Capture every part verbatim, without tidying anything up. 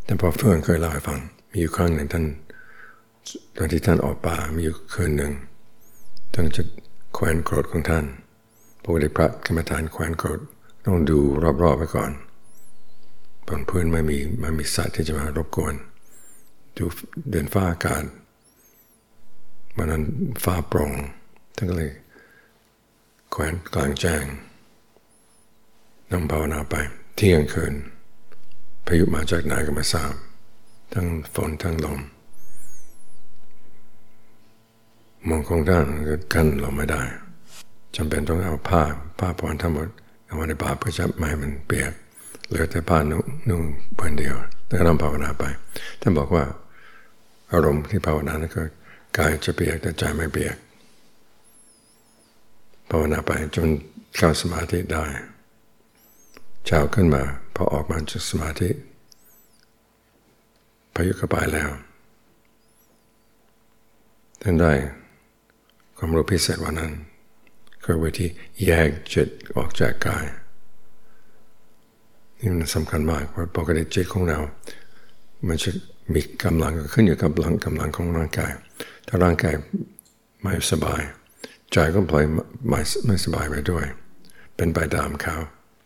แต่พอเฟื่องเคยเล่าให้ฟังมีอยู่ครั้งหนึ่งท่านตอนที่ท่านออกป่ามีอยู่คืนหนึ่งท่านจะแขวนโกรธของท่านปกติพระกรรมฐานแขวนโกรธต้องดูรอบๆไปก่อนบนพื้นไม่มีไม่มีสัตว์ที่จะมารบกวนดูเดินฟ้าอากาศวันนั้นฟ้าโปร่งท่านก็เลยแขวนกลางแจ้งนั่งภาวนาไปเที่ยงคืนพายุมาจากไหนก็ไม่ทราบทั้งฝนทั้งลมมองของท่านก็กั้นเราไม่ได้จำเป็นต้องเอาผ้าผ้าผ่อนทั้งหมดเอาไว้ในบาตรเพื่อจะไม่ให้มันเปียกเหลือแต่ผ้านุ่งนุ่งผืนเดียวแล้วก็นั่งภาวนาไปท่านบอกว่าอารมณ์ที่ภาวนานั้นก็กายจะเปียกแต่ใจไม่เปียกภาวนาไปจนเข้าสมาธิได้เช้าขึ้นมาพอออกมาจากสมาธิพายุก็ไปแล้วท่านได้ความรู้พิเศษวันนั้นคือวิธีแยกจิตออกจากกายนี่มันสำคัญมากเพราะปกติจิตของเรามันจะมีกำลังขึ้นอยู่กับกำลังกำลังของร่างกายถ้าร่างกายไม่สบายใจก็พลอยไม่ไม่สบายไปด้วยเป็นไปตามเขา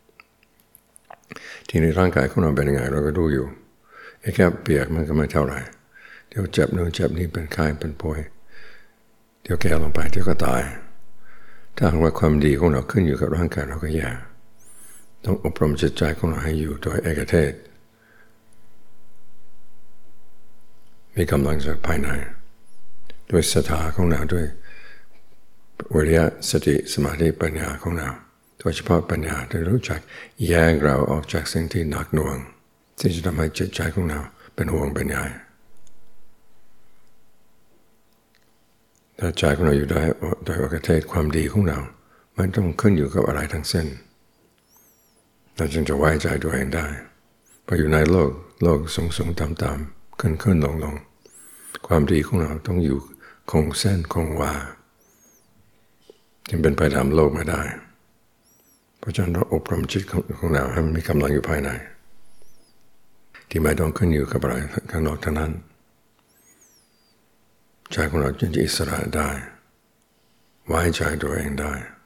ทีนี้ร่างกายของเราเป็นยังไงเราก็ดูอยู่ไอ้แค่เปียกมันก็ไม่เท่าไหร่เดี๋ยวเจ็บนู่นเจ็บนี่เป็นไข้เป็นป่วยเดี๋ยวแก่ลงไปเดี๋ยวก็ตายถ้าหากว่าความดีของเราขึ้นอยู่กับร่างกายเราก็แย่ต้องอบรมจิตใจของเราให้อยู่โดยเอกเทศมีกำลังจากภายในด้วยศรัทธาของเราด้วยวิริยะสติสมาธิปัญญาของเราโดยเฉพาะปัญญาที่รู้จักแยกเราออกจากสิ่งที่หนักหน่วงที่จะทำให้จิตใจของเราเป็นห่วงเป็นใยถ้าใจของเราอยู่ได้โดยเอกเทศความดีของเราไม่ต้องขึ้นอยู่กับอะไรทั้งสิ้นเราจึงจะไว้ใจตัวเองได้พออยู่ในโลกโลกสูงสูงต่ำต่ำขึ้นขึ้นลงลงความดีของเราต้องอยู่คงเส้นคงวาจึงเป็นไปตามโลกไม่ได้เพราะฉะนั้นเราอบรมจิตของเราให้มันมีกำลังอยู่ภายในที่ไม่ต้องขึ้นอยู่กับอะไรข้างนอกเท่านั้นใจของเราจึงจะอิสระได้ไว้ใจตัวเองได้